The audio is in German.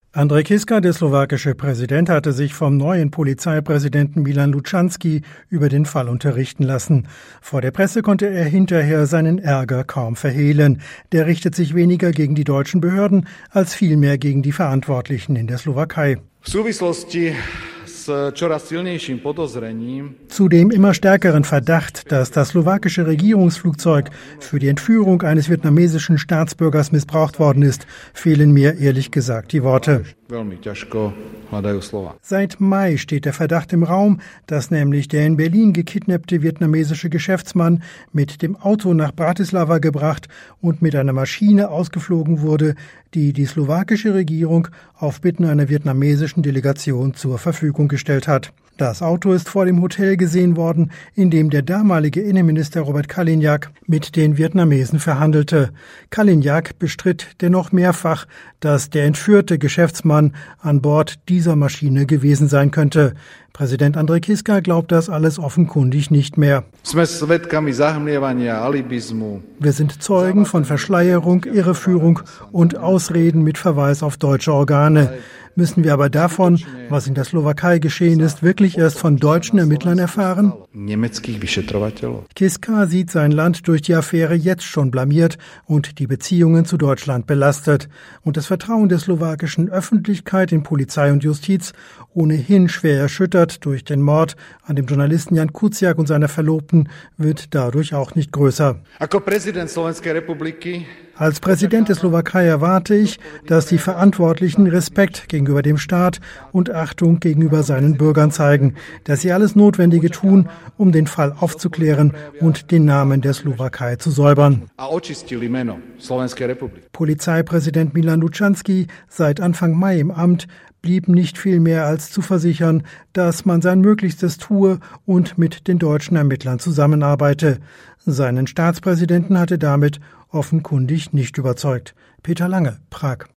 Andrej Kiska, der slowakische Präsident, hatte sich vom neuen Polizeipräsidenten Milan Lučanský über den Fall unterrichten lassen. Vor der Presse konnte er hinterher seinen Ärger kaum verhehlen. Der richtet sich weniger gegen die deutschen Behörden als vielmehr gegen die Verantwortlichen in der Slowakei. Zu dem immer stärkeren Verdacht, dass das slowakische Regierungsflugzeug für die Entführung eines vietnamesischen Staatsbürgers missbraucht worden ist, fehlen mir ehrlich gesagt die Worte. Seit Mai steht der Verdacht im Raum, dass nämlich der in Berlin gekidnappte vietnamesische Geschäftsmann mit dem Auto nach Bratislava gebracht und mit einer Maschine ausgeflogen wurde, die die slowakische Regierung auf Bitten einer vietnamesischen Delegation zur Verfügung gestellt hat. Das Auto ist vor dem Hotel gesehen worden, in dem der damalige Innenminister Robert Kaliňák mit den Vietnamesen verhandelte. Kaliňák bestritt dennoch mehrfach, dass der entführte Geschäftsmann an Bord dieser Maschine gewesen sein könnte. Präsident Andrej Kiska glaubt das alles offenkundig nicht mehr. Wir sind Zeugen von Verschleierung, Irreführung und Ausreden mit Verweis auf deutsche Organe. Müssen wir aber davon, was in der Slowakei geschehen ist, wirklich erst von deutschen Ermittlern erfahren? Kiska sieht sein Land durch die Affäre jetzt schon blamiert und die Beziehungen zu Deutschland belastet. Und das Vertrauen der slowakischen Öffentlichkeit in Polizei und Justiz, ohnehin schwer erschüttert durch den Mord an dem Journalisten Jan Kuciak und seiner Verlobten, wird dadurch auch nicht größer. Als Präsident der Slowakei erwarte ich, dass die Verantwortlichen Respekt gegenüber dem Staat und Achtung gegenüber seinen Bürgern zeigen, dass sie alles Notwendige tun, um den Fall aufzuklären und den Namen der Slowakei zu säubern. Polizeipräsident Milan Lučanský, seit Anfang Mai im Amt, blieb nicht viel mehr als zu versichern, dass man sein Möglichstes tue und mit den deutschen Ermittlern zusammenarbeite. Seinen Staatspräsidenten hatte damit offenkundig nicht überzeugt. Peter Lange, Prag.